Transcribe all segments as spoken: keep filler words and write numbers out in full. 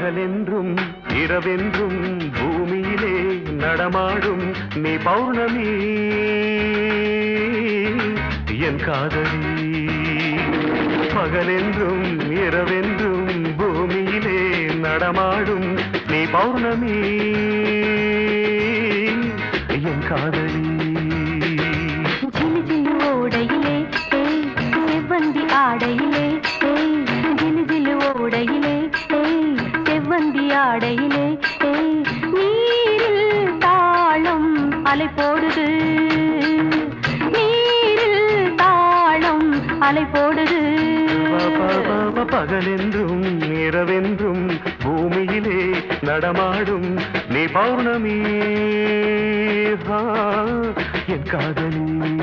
பகலென்றும் இரவென்றும் பூமியிலே நடமாடும் நீ பௌர்ணமி என் காதலி. பகலென்றும் இரவென்றும் பூமியிலே நடமாடும் நீ பௌர்ணமி என் காதலி. ஜிலு ஜிலு ஓடையிலே செவ்வந்தி ஆடையிலே, ஜிலு ஜிலு ஓடையிலே செவ்வந்தி ஆடையிலே, நீரில் தாளம் அலை போடுது, நீரில் தாளம் அலை போடுது. பகலென்றும் இரவென்றும் பூமியிலே நடமாடும் நீ பௌர்ணமி என் காதலி.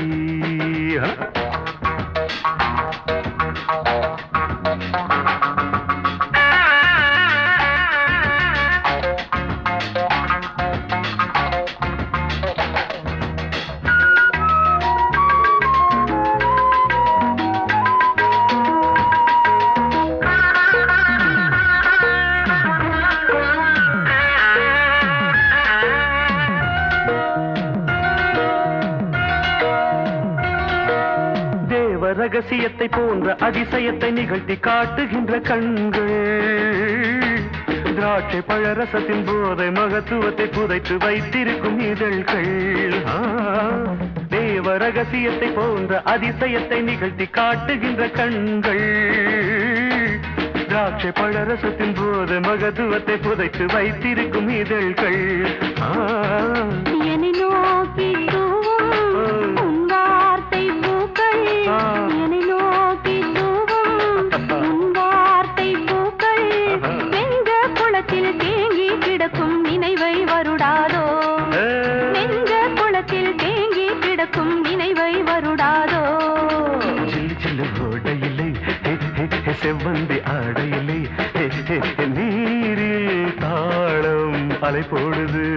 ரகசியத்தை போன்ற அதிசயத்தை நிகழ்த்தி காட்டுகின்ற கண்கள், திராட்சை பழரசத்தின் போதை மகத்துவத்தை புதைத்து வைத்திருக்கும் இதழ்கள். தேவ ரகசியத்தை போன்ற அதிசயத்தை நிகழ்த்தி காட்டுகின்ற கண்கள், திராட்சை பழரசத்தின் போதை மகத்துவத்தை புதைத்து வைத்திருக்கும் இதழ்கள். என்னை நோக்கி என்னை நோக்கி தூவும் வார்த்தை பூக்கள், நெஞ்ச குளத்தில் தேங்கி கிடக்கும் நினைவை வருடாதோ, நெஞ்ச குளத்தில் தேங்கி கிடக்கும் நினைவை வருடாதோ. சில்லு சில்லு ஓடையிலே செவ்வந்தி ஆடையிலே நீரில் தாளம் அலை போடுது.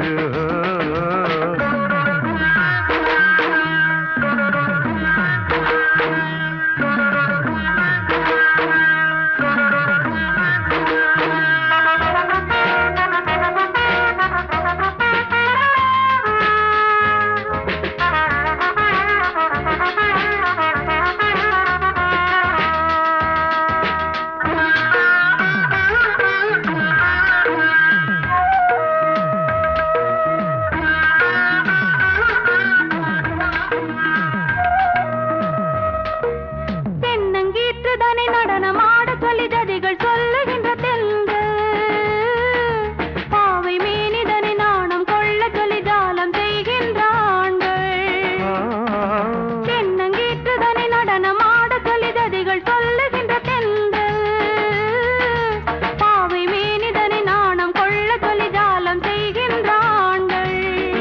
நடனமாட சொல்லி ஜதிகள் சொல்லுகின்ற தெல்கள், பாவை மேனிதனை நாணம் கொள்ள சொல்லி ஜாலம் செய்கின்ற ஆண்கள். தென்னங்கீற்றுதனை நடனமாட சொல்லி ஜதிகள் சொல்லுகின்ற தெல்கள், பாவை மேனிதனை நாணம் கொள்ள சொல்லி ஜாலம் செய்கின்ற ஆண்கள்.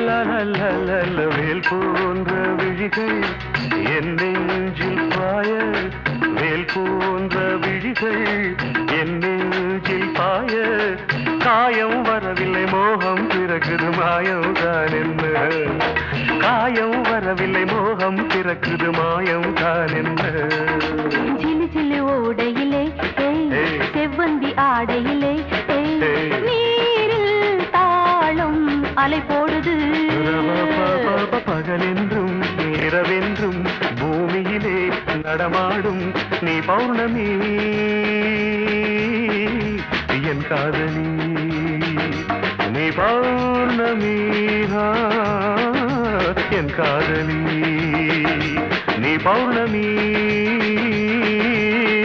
வேல் போன்ற விழிகள் என் நெஞ்சில் பாய, வேல் போன்ற விழிகள் என் நெஞ்சில் பாய, காயம் வரவில்லை மோகம் பிறக்குது மாயம் தான் என்ன, காயம் வரவில்லை மோகம் பிறக்குது மாயம் தான் என்ன. ஜிலு ஜிலு ஓடையிலே செவ்வந்தி ஆடையிலே நீரில் தாளம் அலை போடுது. பகலென்றும் இரவென்றும் பூமியிலே நடமாடும் நீ பௌர்ணமி என் காதலி. நீ பௌர்ணமி என் காதலி, நீ பௌர்ணமி